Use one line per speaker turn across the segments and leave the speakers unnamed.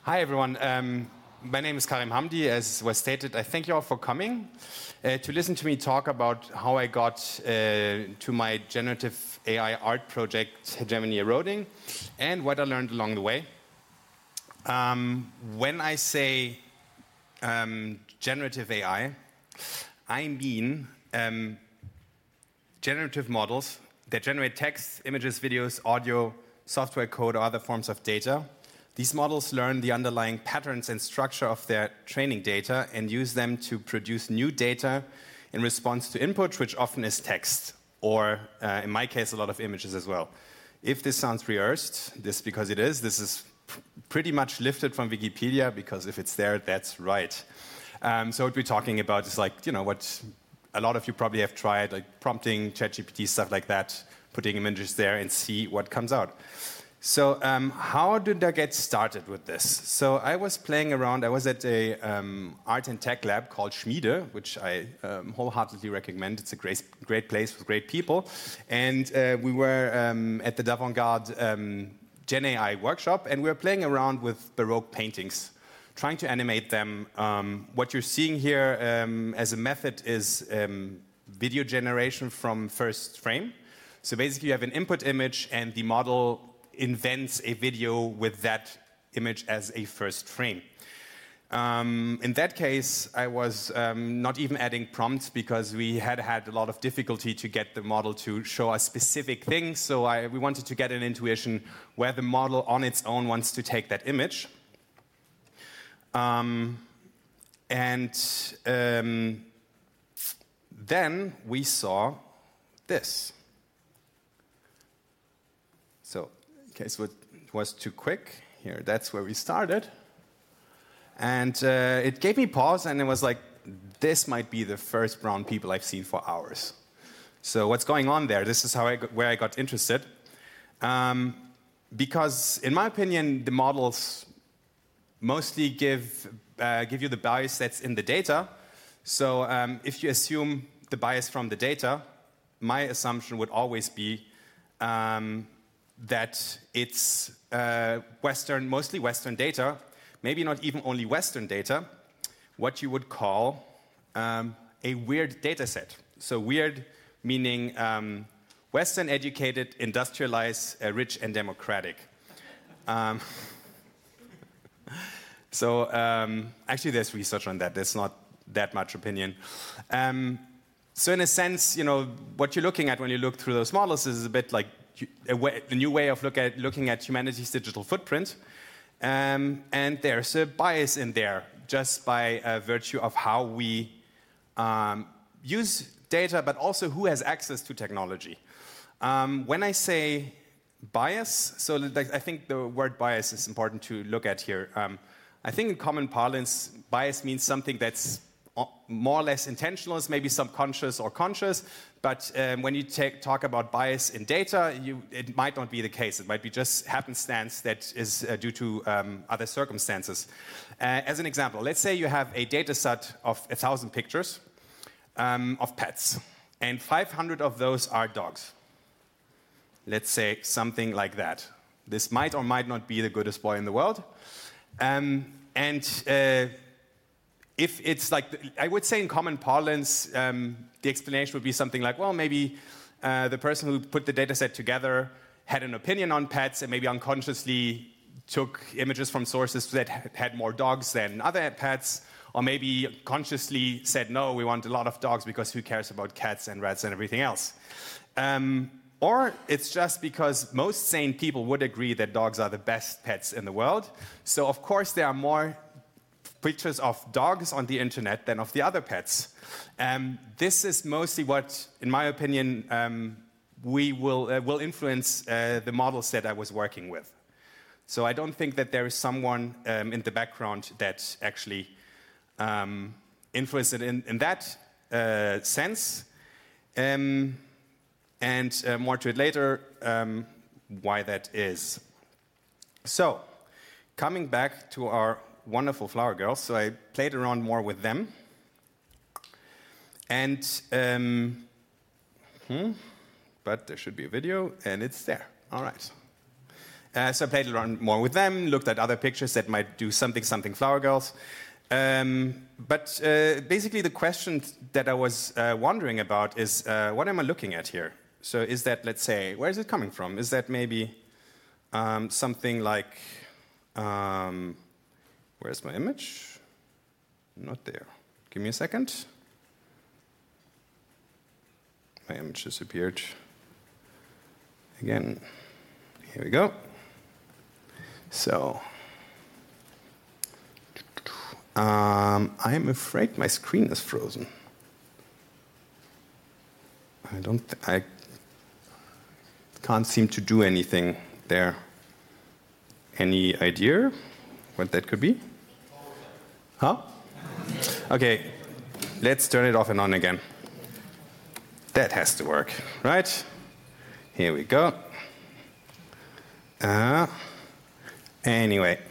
Hi, everyone. My name is Karim Hamdi. As was stated, I thank you all for coming to listen to me talk about how I got to my generative AI art project, Hegemony Eroding, and what I learned along the way. When I say generative AI, I mean generative models that generate text, images, videos, audio, software code, or other forms of data. These models learn the underlying patterns and structure of their training data and use them to produce new data in response to input, which often is text, or in my case, a lot of images as well. If this sounds rehearsed, this is pretty much lifted from Wikipedia, because if it's there, that's right. So what we're talking about is like, what a lot of you probably have tried, like prompting ChatGPT, stuff like that, putting images there and see what comes out. So how did I get started with this? So I was playing around. I was at a art and tech lab called Schmiede, which I wholeheartedly recommend. It's a great place with great people. And we were at the D'Avantgarde Gen AI workshop, and we were playing around with Baroque paintings, trying to animate them. What you're seeing here as a method is video generation from first frame. So basically you have an input image, and the model invents a video with that image as a first frame. In that case, I was not even adding prompts, because we had a lot of difficulty to get the model to show us specific things. So we wanted to get an intuition where the model on its own wants to take that image. Then we saw this. So in case it was too quick, here, that's where we started. And it gave me pause, and it was like, this might be the first brown people I've seen for hours. So what's going on there? This is where I got interested. Because in my opinion, the models mostly give you the bias that's in the data. So if you assume the bias from the data, my assumption would always be that it's mostly Western data, maybe not even only Western data, what you would call a weird data set. So weird meaning Western educated, industrialized, rich, and democratic. So actually there's research on that. There's not that much opinion. So in a sense, what you're looking at when you look through those models is a bit like a new way of looking at humanity's digital footprint. And there's a bias in there, just by virtue of how we use data, but also who has access to technology. When I say bias, so I think the word bias is important to look at here. I think in common parlance, bias means something that's more or less intentional, is maybe subconscious or conscious, but when you talk about bias in data, it might not be the case. It might be just happenstance that is due to other circumstances. As an example, let's say you have a data set of 1,000 pictures of pets, and 500 of those are dogs. Let's say something like that. This might or might not be the goodest boy in the world. If it's like, I would say in common parlance, the explanation would be something like, well, maybe the person who put the data set together had an opinion on pets and maybe unconsciously took images from sources that had more dogs than other pets, or maybe consciously said, no, we want a lot of dogs because who cares about cats and rats and everything else. Or it's just because most sane people would agree that dogs are the best pets in the world. So of course there are more pictures of dogs on the internet than of the other pets. This is mostly what, in my opinion, will influence the models that I was working with. So I don't think that there is someone in the background that actually influenced it in that sense. And more to it later, why that is. So, coming back to our wonderful flower girls, so I played around more with them. And, but there should be a video, and it's there. All right. So I played around more with them, looked at other pictures that might do something flower girls. But basically the question that I was wondering about is, what am I looking at here? So is that, let's say, where is it coming from? Is that maybe something like, where's my image? Not there. Give me a second. My image disappeared. Again, here we go. So, I'm afraid my screen is frozen. I can't seem to do anything there. Any idea what that could be? Huh? Okay, let's turn it off and on again. That has to work, right? Here we go. Anyway.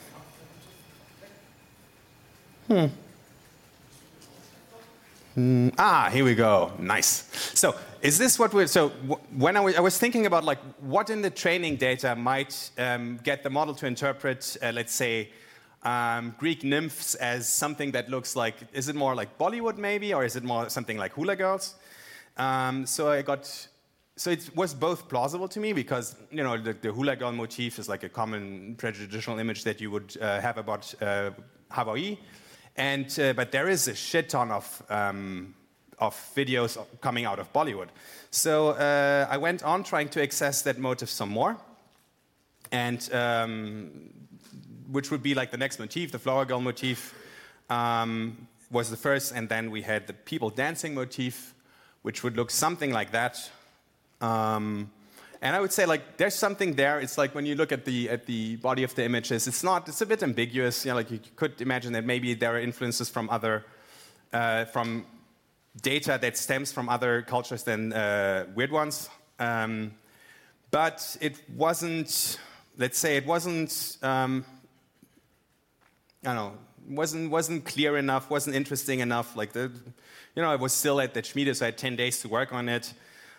Here we go. Nice. So, is this what we're... So, when I was thinking about, like, what in the training data might get the model to interpret, let's say, Greek nymphs as something that looks like... Is it more like Bollywood, maybe? Or is it more something like hula girls? So it was both plausible to me because, you know, the hula girl motif is like a common traditional image that you would have about Hawaii. But there is a shit ton of videos coming out of Bollywood. So I went on trying to access that motif some more, and which would be like the next motif. The flower girl motif was the first, and then we had the people dancing motif, which would look something like that. And I would say, like, there's something there. It's like when you look at the body of the images, it's a bit ambiguous. You know, like you could imagine that maybe there are influences from from data that stems from other cultures than weird ones. But it wasn't, let's say, it wasn't, I don't know, wasn't clear enough, wasn't interesting enough. Like I was still at the Schmiede, so I had 10 days to work on it.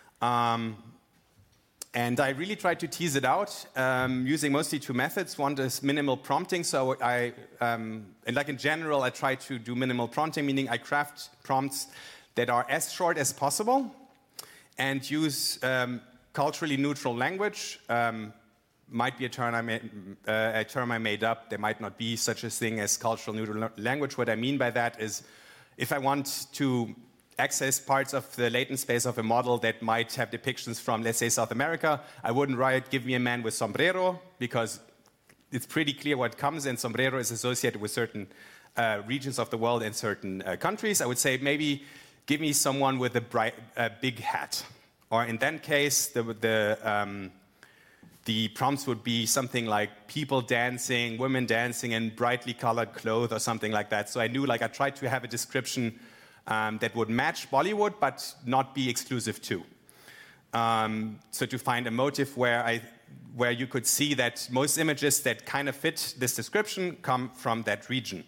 And I really tried to tease it out using mostly two methods. One is minimal prompting. So and like in general, I try to do minimal prompting, meaning I craft prompts that are as short as possible and use culturally neutral language. Might be a term I made up. There might not be such a thing as cultural neutral language. What I mean by that is if I want to access parts of the latent space of a model that might have depictions from, let's say, South America, I wouldn't write, give me a man with sombrero, because it's pretty clear what comes, and sombrero is associated with certain regions of the world and certain countries. I would say maybe give me someone with a big hat. Or in that case, the prompts would be something like people dancing, women dancing in brightly colored clothes or something like that. So I knew, like, I tried to have a description that would match Bollywood, but not be exclusive to. So to find a motif where you could see that most images that kind of fit this description come from that region.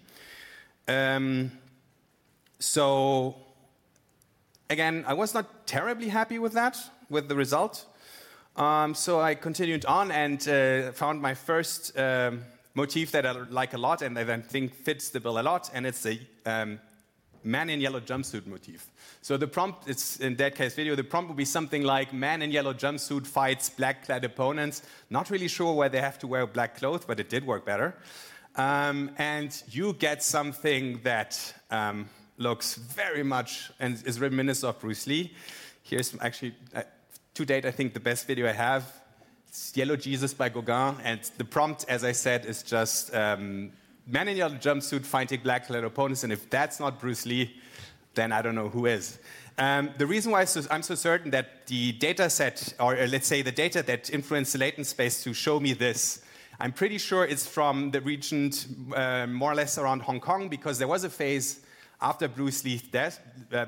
So again, I was not terribly happy with the result. So I continued on and found my first motif that I like a lot and that I think fits the bill a lot, and it's the man in yellow jumpsuit motif. So the prompt, it's in that case video, the prompt would be something like man in yellow jumpsuit fights black-clad opponents. Not really sure why they have to wear black clothes, but it did work better. And you get something that looks very much and is reminiscent of Bruce Lee. Here's actually, to date, I think the best video I have. It's Yellow Jesus by Gauguin, and the prompt, as I said, is just man in yellow jumpsuit fighting black-clad opponents, and if that's not Bruce Lee, then I don't know who is. The reason why I'm so certain that the data set, or let's say the data that influenced the latent space to show me this, I'm pretty sure it's from the region more or less around Hong Kong, because there was a phase after Bruce Lee's death.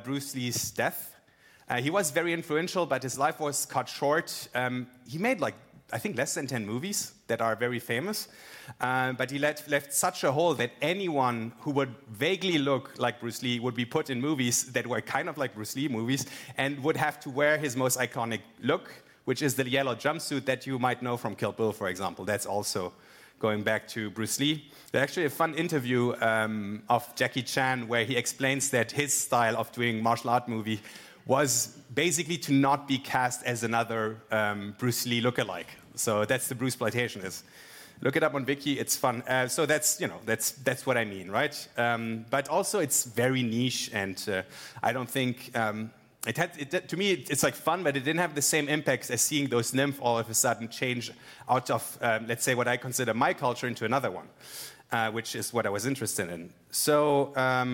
He was very influential, but his life was cut short. He made, like, I think less than 10 movies that are very famous. But he left such a hole that anyone who would vaguely look like Bruce Lee would be put in movies that were kind of like Bruce Lee movies and would have to wear his most iconic look, which is the yellow jumpsuit that you might know from Kill Bill, for example. That's also going back to Bruce Lee. There's actually a fun interview of Jackie Chan where he explains that his style of doing martial art movie was basically to not be cast as another Bruce Lee lookalike. So that's the Bruceploitation is. Look it up on Wiki, it's fun. So that's what I mean, right? But also it's very niche, and I don't think to me it's like fun, but it didn't have the same impact as seeing those nymph all of a sudden change out of let's say what I consider my culture into another one, which is what I was interested in. So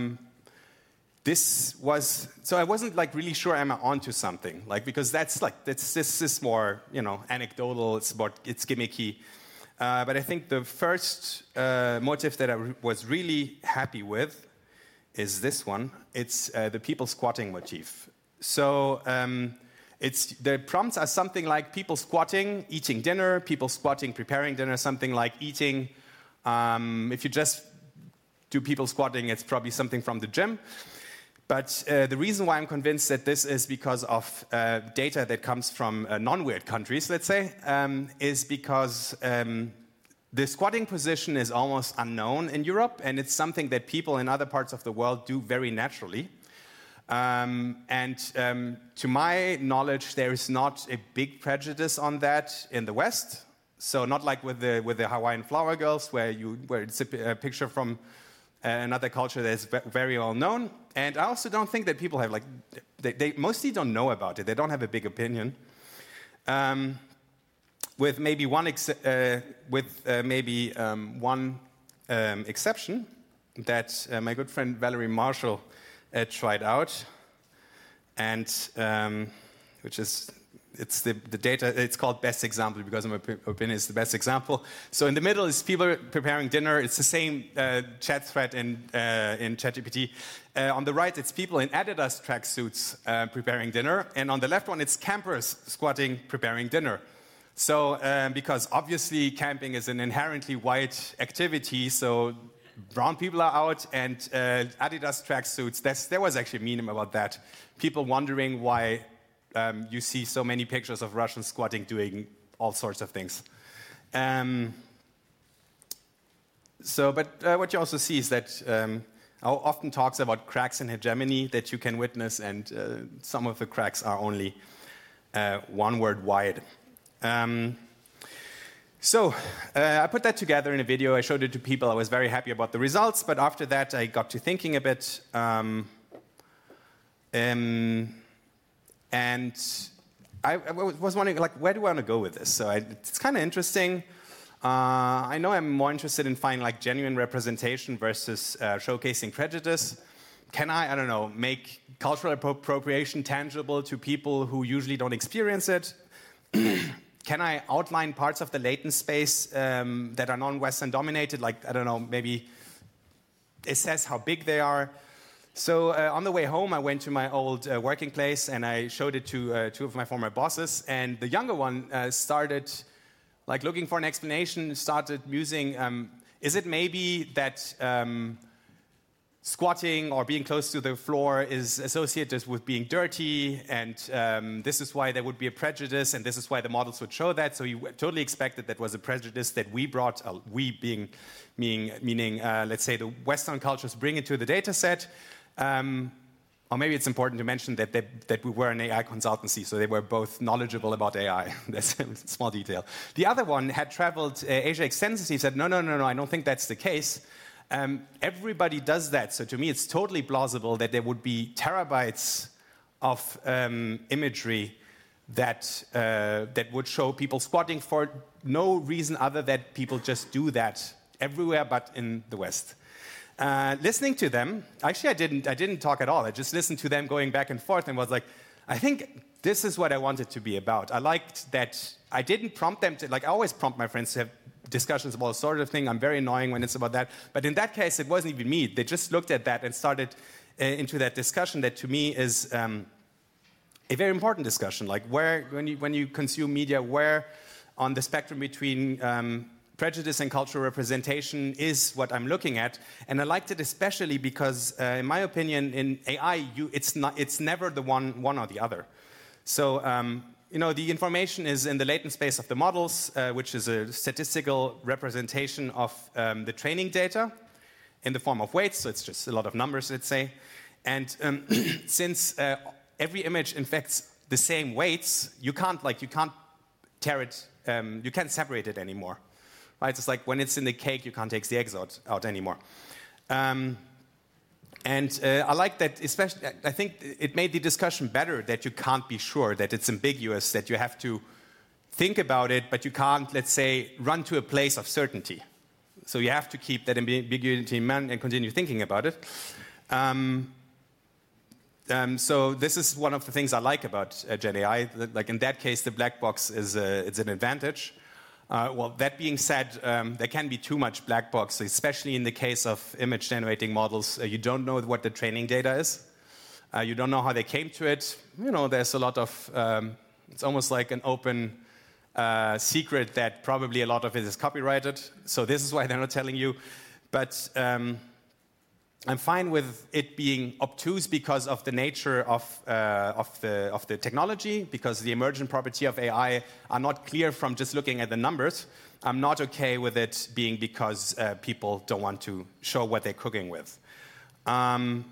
I wasn't like really sure am I onto something, like, because this is more anecdotal, it's gimmicky. But I think the first motive that I was really happy with is this one. It's the people squatting motif. So the prompts are something like people squatting, eating dinner, people squatting, preparing dinner, something like eating. If you just do people squatting, it's probably something from the gym. But the reason why I'm convinced that this is because of data that comes from non-weird countries, let's say, is because the squatting position is almost unknown in Europe, and it's something that people in other parts of the world do very naturally. To my knowledge, there is not a big prejudice on that in the West. So not like with the Hawaiian flower girls, where it's a picture from another culture that is very well known. And I also don't think that people have they mostly don't know about it. They don't have a big opinion. With maybe one exception that my good friend Valerie Marshall tried out, and which is the data. It's called best example because in my opinion it's the best example. So in the middle is people preparing dinner. It's the same chat thread in ChatGPT. On the right, it's people in Adidas tracksuits preparing dinner, and on the left one, it's campers squatting preparing dinner. So because obviously camping is an inherently white activity, so brown people are out, and Adidas tracksuits. There was actually a meme about that. People wondering why you see so many pictures of Russians squatting doing all sorts of things. But what you also see is that often talks about cracks in hegemony that you can witness, and some of the cracks are only one word wide. I put that together in a video. I showed it to people. I was very happy about the results, but after that I got to thinking a bit. And I was wondering, where do I want to go with this? So it's kind of interesting. I know I'm more interested in finding genuine representation versus showcasing prejudice. Can I don't know, make cultural appropriation tangible to people who usually don't experience it? Can I outline parts of the latent space that are non-Western dominated? I don't know, maybe assess how big they are. So on the way home, I went to my old working place and I showed it to two of my former bosses. And the younger one started looking for an explanation, started musing, is it maybe that squatting or being close to the floor is associated with being dirty, and this is why there would be a prejudice, and this is why the models would show that. So you totally expected that was a prejudice that we brought, meaning let's say the Western cultures bring into the data set. Or maybe it's important to mention that we were an AI consultancy, so they were both knowledgeable about AI. That's a small detail. The other one had traveled Asia extensively. He said, no, I don't think that's the case. Everybody does that. So to me, it's totally plausible that there would be terabytes of imagery that would show people squatting for no reason other than people just do that everywhere but in the West. Listening to them, actually I didn't talk at all. I just listened to them going back and forth and was like, I think this is what I wanted to be about. I liked that I didn't prompt them to, I always prompt my friends to have discussions about a sort of thing. I'm very annoying when it's about that. But in that case, it wasn't even me. They just looked at that and started into that discussion that to me is a very important discussion. Where, when you consume media, where on the spectrum between prejudice and cultural representation is what I'm looking at. And I liked it especially because, in my opinion, in AI, it's never the one or the other. So the information is in the latent space of the models, which is a statistical representation of the training data in the form of weights. So it's just a lot of numbers, let's say. And since every image infects the same weights, you can't tear it, you can't separate it anymore, right? It's like when it's in the cake, you can't take the eggs out anymore. I like that, especially, I think it made the discussion better that you can't be sure, that it's ambiguous, that you have to think about it, but you can't, let's say, run to a place of certainty. So you have to keep that ambiguity in mind and continue thinking about it. So this is one of the things I like about GenAI. Like in that case, the black box is it's an advantage. Well, that being said, there can be too much black box, especially in the case of image-generating models. You don't know what the training data is. You don't know how they came to it. There's a lot of, it's almost like an open secret that probably a lot of it is copyrighted. So this is why they're not telling you. But I'm fine with it being obtuse because of the nature of the technology, because the emergent property of AI are not clear from just looking at the numbers. I'm not okay with it being because people don't want to show what they're cooking with. The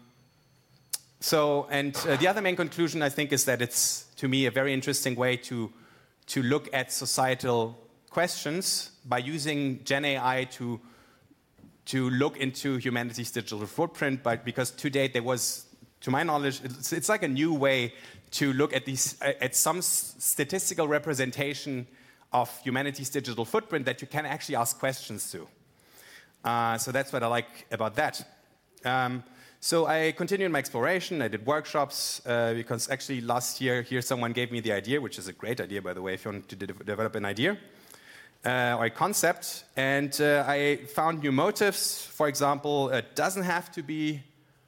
other main conclusion, I think, is that it's, to me, a very interesting way to look at societal questions by using GenAI to look into humanity's digital footprint, because to date there was, to my knowledge, it's like a new way to look at some statistical representation of humanity's digital footprint that you can actually ask questions to. So that's what I like about that. So I continued my exploration. I did workshops because actually last year here someone gave me the idea, which is a great idea, by the way, if you want to develop an idea. Or a concept, and I found new motifs. For example, it doesn't have to be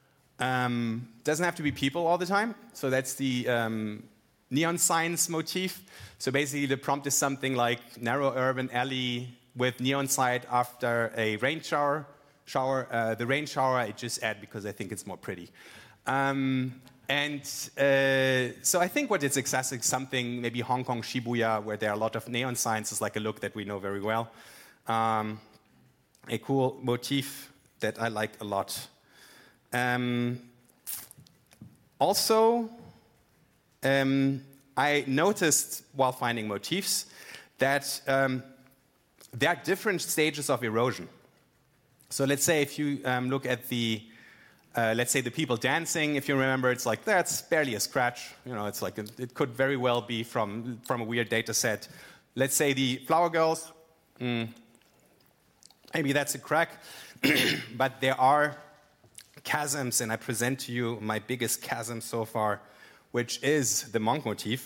people all the time. So that's the neon signs motif. So basically, the prompt is something like narrow urban alley with neon sign after a rain shower. The rain shower I just add because I think it's more pretty. So I think what is accessible is something, maybe Hong Kong, Shibuya, where there are a lot of neon signs, is like a look that we know very well. A cool motif that I like a lot. Also, I noticed while finding motifs that there are different stages of erosion. So let's say if you look at let's say the people dancing, if you remember, it's like, that's barely a scratch. It's like, it could very well be from a weird data set. Let's say the flower girls, maybe that's a crack. But there are chasms, and I present to you my biggest chasm so far, which is the monk motif.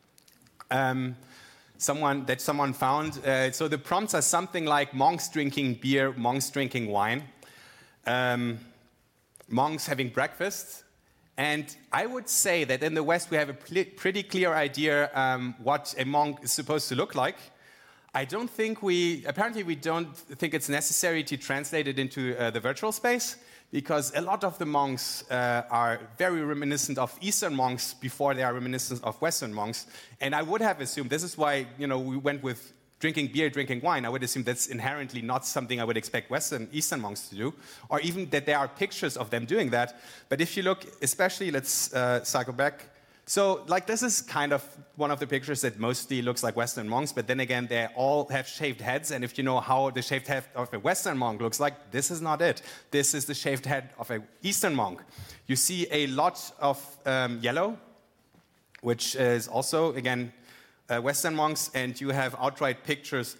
Someone found. So the prompts are something like monks drinking beer, monks drinking wine. Monks having breakfast. And I would say that in the West we have a pretty clear idea what a monk is supposed to look like. Apparently we don't think it's necessary to translate it into the virtual space, because a lot of the monks are very reminiscent of Eastern monks before they are reminiscent of Western monks. And I would have assumed, this is why we went with drinking beer, drinking wine. I would assume that's inherently not something I would expect Eastern monks to do, or even that there are pictures of them doing that. But if you look, especially, let's cycle back. So, this is kind of one of the pictures that mostly looks like Western monks, but then again, they all have shaved heads, and if you know how the shaved head of a Western monk looks like, this is not it. This is the shaved head of an Eastern monk. You see a lot of yellow, which is also, again, Western monks, and you have outright pictures,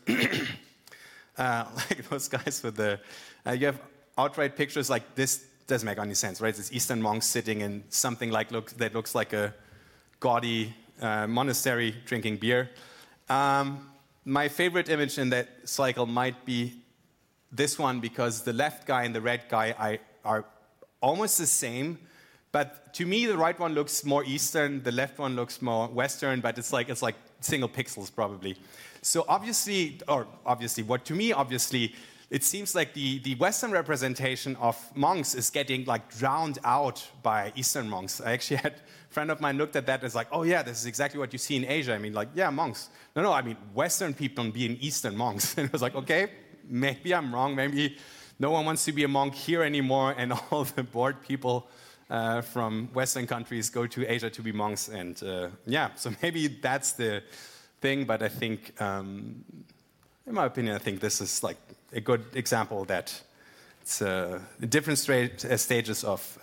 like those guys with you have outright pictures like this. Doesn't make any sense, right? It's Eastern monks sitting in something that looks like a gaudy monastery drinking beer. My favorite image in that cycle might be this one, because the left guy and the red guy are almost the same. But to me, the right one looks more Eastern, the left one looks more Western, but it's like single pixels probably. So obviously, what to me, obviously, it seems like the Western representation of monks is getting like drowned out by Eastern monks. I actually had a friend of mine looked at that and was like, oh yeah, this is exactly what you see in Asia. I mean, like, yeah, monks. No, I mean, Western people being Eastern monks. And I was like, okay, maybe I'm wrong. Maybe no one wants to be a monk here anymore, and all the bored people from Western countries go to Asia to be monks. And yeah, so maybe that's the thing, but I think, in my opinion, I think this is like a good example that it's different stages of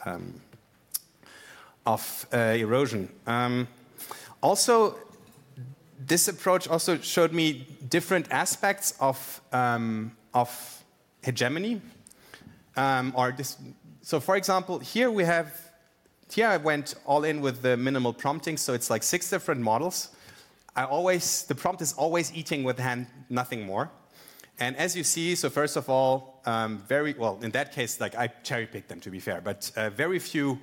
erosion. Also, this approach also showed me different aspects of hegemony. So, for example, here I went all in with the minimal prompting, so it's like 6 different models. The prompt is always eating with hand, nothing more. And as you see, so first of all, in that case, like I cherry-picked them to be fair, but very few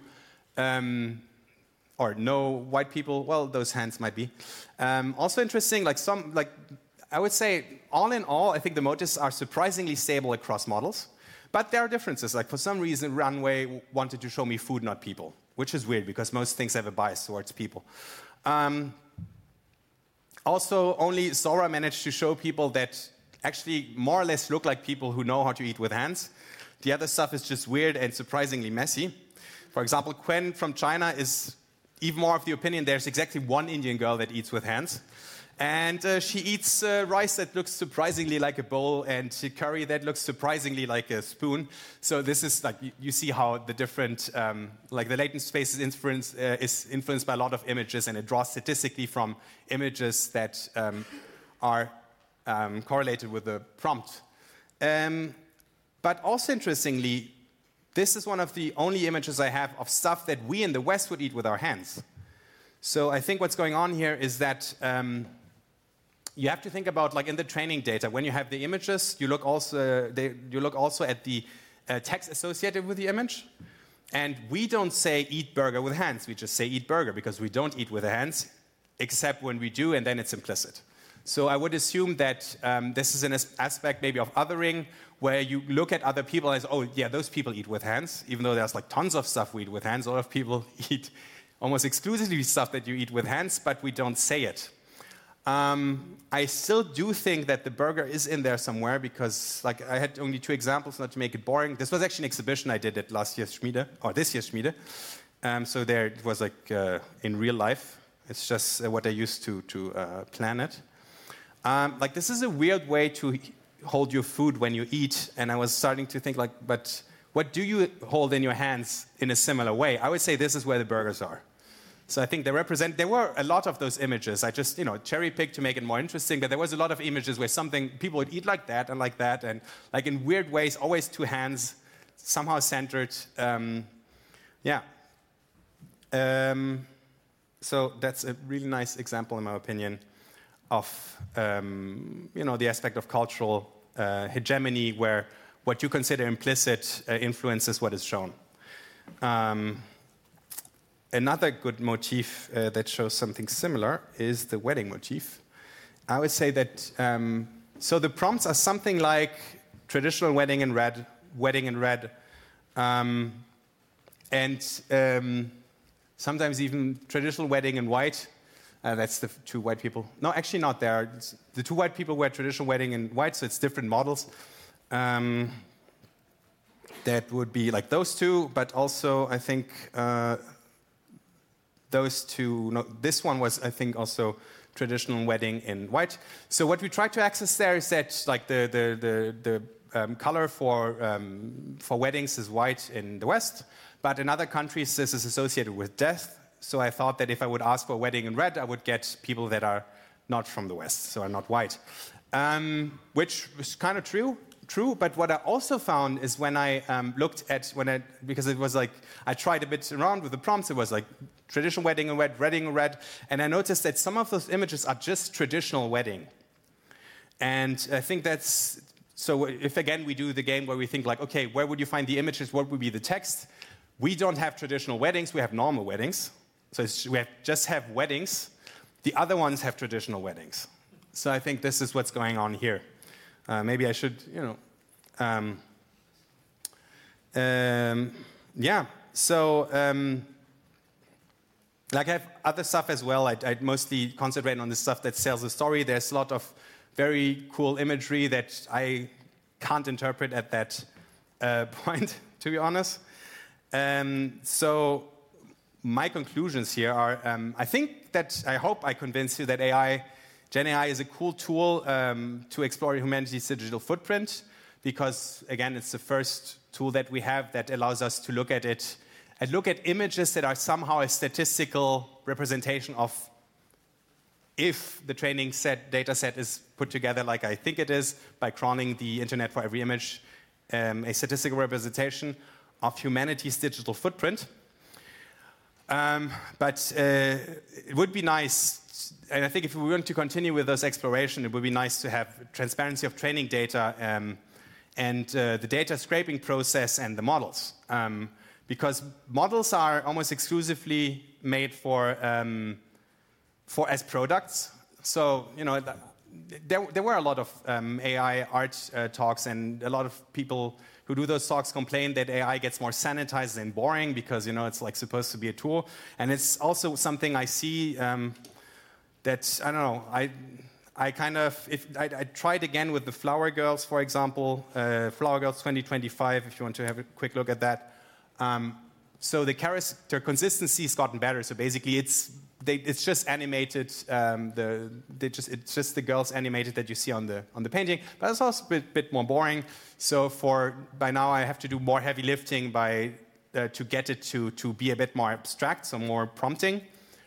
or no white people, well, those hands might be. Also interesting, I would say, all in all, I think the motives are surprisingly stable across models, but there are differences. Like for some reason, Runway wanted to show me food, not people, which is weird because most things have a bias towards people. Also, only Sora managed to show people that actually more or less look like people who know how to eat with hands. The other stuff is just weird and surprisingly messy. For example, Quen from China is even more of the opinion there's exactly one Indian girl that eats with hands. And she eats rice that looks surprisingly like a bowl and curry that looks surprisingly like a spoon. So this is like, you see how the different, like the latent space is influenced by a lot of images, and it draws statistically from images that are correlated with the prompt. But also interestingly, this is one of the only images I have of stuff that we in the West would eat with our hands. So I think what's going on here is that you have to think about, like in the training data, when you have the images, you look also at the text associated with the image. And we don't say eat burger with hands, we just say eat burger because we don't eat with the hands, except when we do, and then it's implicit. So I would assume that this is an aspect maybe of othering, where you look at other people and say, oh yeah, those people eat with hands, even though there's like tons of stuff we eat with hands. A lot of people eat almost exclusively stuff that you eat with hands, but we don't say it. I still do think that the burger is in there somewhere because, like, I had only 2 examples, not to make it boring. This was actually an exhibition I did at this year's Schmiede. So there it was like in real life. It's just what I used to plan it. Like, this is a weird way to hold your food when you eat, and I was starting to think, like, but what do you hold in your hands in a similar way? I would say this is where the burgers are. So I think there were a lot of those images. I just, cherry-picked to make it more interesting, but there was a lot of images where people would eat like that, and like in weird ways, always 2 hands, somehow centered. So that's a really nice example, in my opinion, of the aspect of cultural hegemony, where what you consider implicit influences what is shown. Another good motif that shows something similar is the wedding motif. I would say that, so the prompts are something like traditional wedding in red, and sometimes even traditional wedding in white. That's the 2 white people. No, actually not there. The 2 white people wear traditional wedding in white, so it's different models. That would be like those 2, but also I think those 2. No, this one was, I think, also traditional wedding in white. So what we try to access there is that, like, the color for weddings is white in the West, but in other countries this is associated with death. So I thought that if I would ask for a wedding in red, I would get people that are not from the West, so are not white. Which was kind of true, but what I also found is when I because it was like, I tried a bit around with the prompts, it was like traditional wedding in red, and I noticed that some of those images are just traditional wedding. And I think that's, so if again we do the game where we think like, okay, where would you find the images, what would be the text? We don't have traditional weddings, we have normal weddings. So we just have weddings. The other ones have traditional weddings. So I think this is what's going on here. Maybe I should, Yeah, so like I have other stuff as well. I mostly concentrate on the stuff that sells a story. There's a lot of very cool imagery that I can't interpret at that point, to be honest. So my conclusions here are, I hope I convinced you that Gen AI is a cool tool to explore humanity's digital footprint, because, again, it's the first tool that we have that allows us to look at it and look at images that are somehow a statistical representation of if the training data set is put together like I think it is, by crawling the internet for every image, a statistical representation of humanity's digital footprint. But it would be nice, and I think if we want to continue with this exploration, it would be nice to have transparency of training data and the data scraping process and the models. Because models are almost exclusively made for as products. So, there were a lot of AI art talks, and a lot of people who do those talks complain that AI gets more sanitized and boring because, it's like supposed to be a tool. And it's also something I see that, I don't know, I tried again with the Flower Girls, for example, Flower Girls 2025, if you want to have a quick look at that. So the character consistency has gotten better. So basically, it's just animated. It's just the girls animated that you see on the painting, but it's also a bit more boring. So by now I have to do more heavy lifting to get it to be a bit more abstract, so more prompting.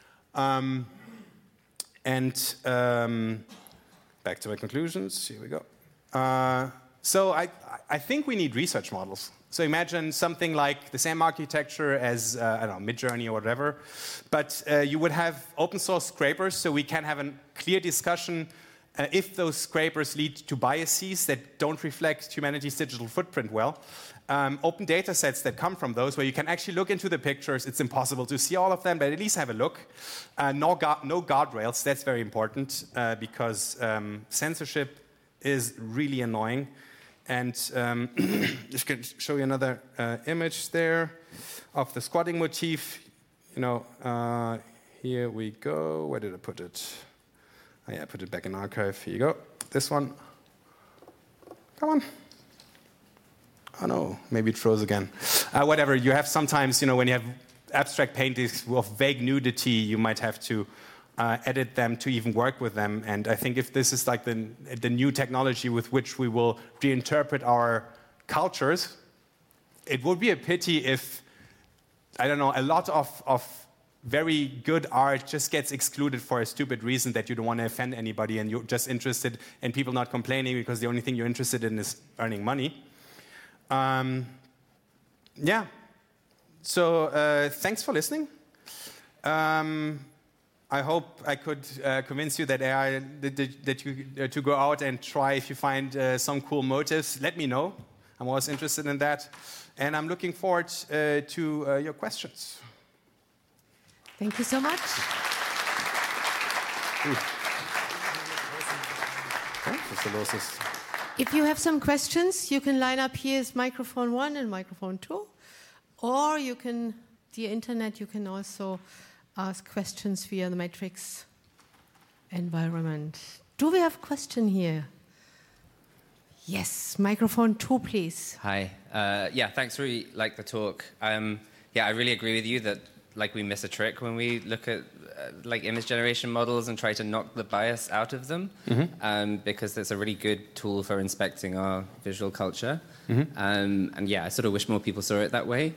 Back to my conclusions. Here we go. So I think we need research models. So imagine something like the same architecture as, Midjourney or whatever, but you would have open source scrapers, so we can have a clear discussion if those scrapers lead to biases that don't reflect humanity's digital footprint well. Open data sets that come from those, where you can actually look into the pictures. It's impossible to see all of them, but at least have a look. No guardrails, that's very important, because censorship is really annoying. And just going to show you another image there of the squatting motif. Here we go. Where did I put it? Oh, yeah, I put it back in archive. Here you go. This one. Come on. Oh, no. Maybe it froze again. Whatever. You have sometimes, when you have abstract paintings of vague nudity, you might have to edit them to even work with them. And I think if this is like the new technology with which we will reinterpret our cultures, it would be a pity if, a lot of very good art just gets excluded for a stupid reason that you don't want to offend anybody and you're just interested in people not complaining because the only thing you're interested in is earning money. Yeah. So thanks for listening. I hope I could convince you that AI that you to go out and try. If you find some cool motives, let me know. I'm always interested in that, and I'm looking forward to your questions.
Thank you so much. If you have some questions, you can line up here as microphone 1 and microphone 2, or you can, via internet, you can also ask questions via the Matrix environment. Do we have a question here? Yes, microphone 2, please.
Hi. Thanks. Really like the talk. I really agree with you that we miss a trick when we look at image generation models and try to knock the bias out of them, because it's a really good tool for inspecting our visual culture. I sort of wish more people saw it that way.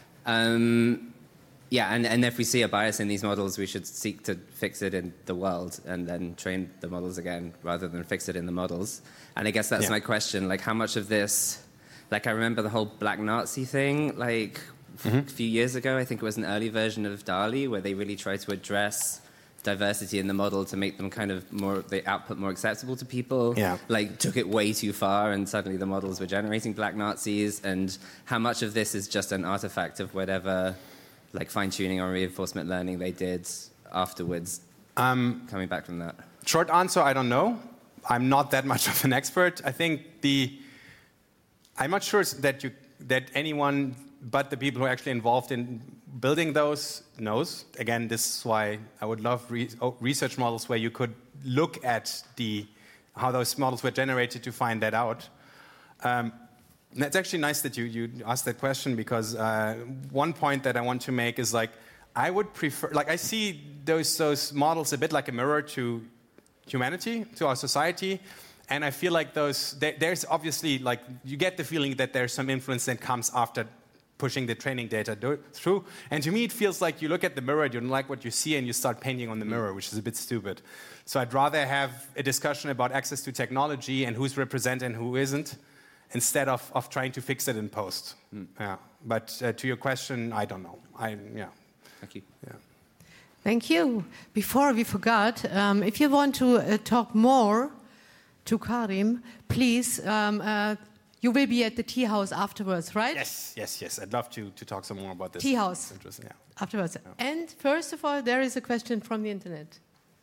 And if we see a bias in these models, we should seek to fix it in the world and then train the models again rather than fix it in the models. And I guess that's my question. How much of this, I remember the whole Black Nazi thing, a few years ago. I think it was an early version of DALL-E where they really tried to address diversity in the model to make them the output more acceptable to people. Took it way too far, and suddenly the models were generating Black Nazis. And how much of this is just an artifact of whatever fine-tuning or reinforcement learning they did afterwards, coming back from that?
Short answer, I don't know. I'm not that much of an expert. I think I'm not sure that anyone but the people who are actually involved in building those knows. Again, this is why I would love research models where you could look at how those models were generated to find that out. And it's actually nice that you asked that question, because one point that I want to make is I would prefer, I see those models a bit like a mirror to humanity, to our society. And I feel like there's obviously, you get the feeling that there's some influence that comes after pushing the training data through. And to me, it feels like you look at the mirror, you don't like what you see, and you start painting on the mirror, which is a bit stupid. So I'd rather have a discussion about access to technology and who's represented and who isn't, instead of trying to fix it in post. Yeah. But to your question, I don't know.
Thank you.
Yeah.
Thank you. Before we forgot, if you want to talk more to Karim, please, you will be at the tea house afterwards, right?
Yes. I'd love to talk some more about this.
Tea house.
Interesting, yeah.
Afterwards.
Yeah.
And first of all, there is a question from the internet.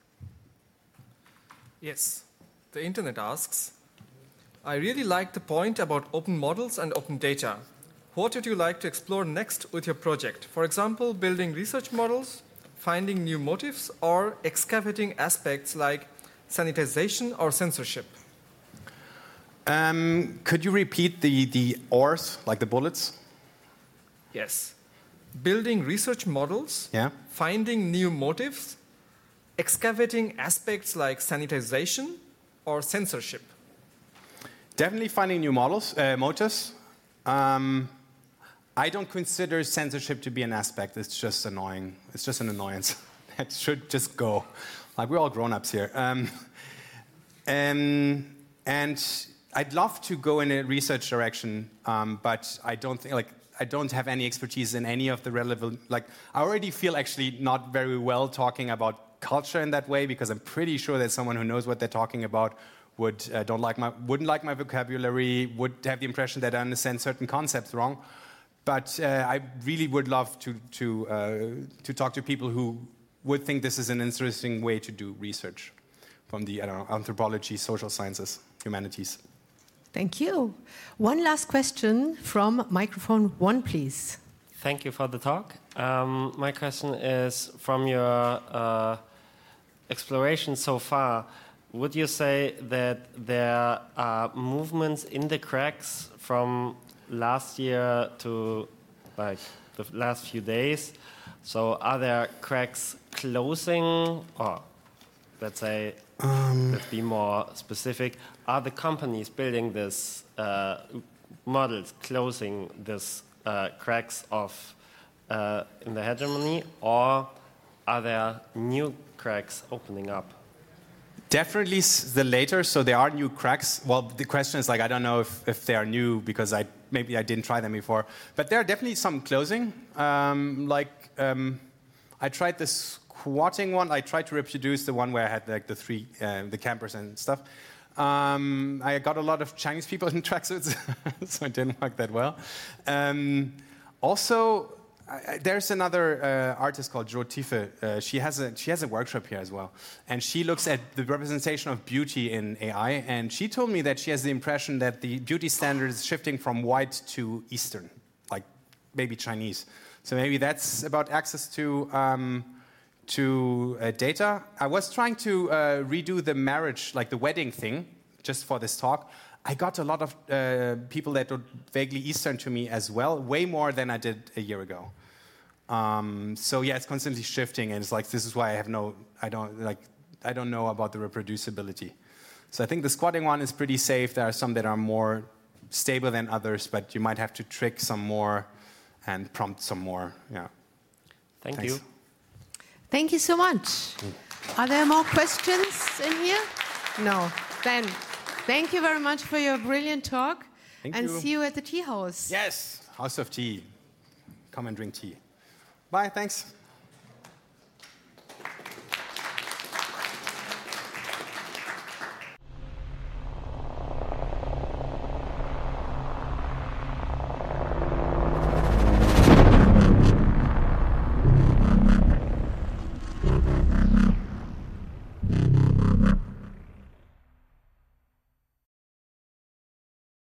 Yes. The internet asks, I really like the point about open models and open data. What would you like to explore next with your project? For example, building research models, finding new motifs, or excavating aspects like sanitization or censorship?
Could you repeat the ORs, like the bullets?
Yes. Building research models, finding new motifs, excavating aspects like sanitization or censorship.
Definitely finding new motives. I don't consider censorship to be an aspect. It's just annoying. It's just an annoyance. It should just go. We're all grown-ups here. And I'd love to go in a research direction, but I don't think, I don't have any expertise in any of the relevant, I already feel actually not very well talking about culture in that way, because I'm pretty sure that someone who knows what they're talking about wouldn't like my vocabulary, would have the impression that I understand certain concepts wrong. But I really would love to talk to people who would think this is an interesting way to do research from the anthropology, social sciences, humanities.
Thank you. One last question from microphone 1, please.
Thank you for the talk. My question is, from your exploration so far, would you say that there are movements in the cracks from last year to the last few days? So are there cracks closing, or let's say, let's be more specific, are the companies building this models closing this cracks of in the hegemony, or are there new cracks opening up?
Definitely the later, so there are new cracks. Well, the question is I don't know if they are new, because maybe I didn't try them before. But there are definitely some closing. I tried the squatting one. I tried to reproduce the one where I had the campers and stuff. I got a lot of Chinese people in tracksuits, so it didn't work that well. Also, there's another artist called Jo Tiefe. She has a workshop here as well, and she looks at the representation of beauty in AI. And she told me that she has the impression that the beauty standard is shifting from white to Eastern, like maybe Chinese. So maybe that's about access to data. I was trying to redo the marriage, the wedding thing, just for this talk. I got a lot of people that were vaguely Eastern to me as well, way more than I did a year ago. So yeah, it's constantly shifting, and it's this is why I don't know about the reproducibility. So I think the squatting one is pretty safe. There are some that are more stable than others, but you might have to trick some more and prompt some more. Yeah.
Thank you.
Thank you so much. Are there more questions in here? No. Then, thank you very much for your brilliant talk.
Thank
and
you.
See you at the tea house.
Yes, House of Tea. Come and drink tea. Bye, thanks.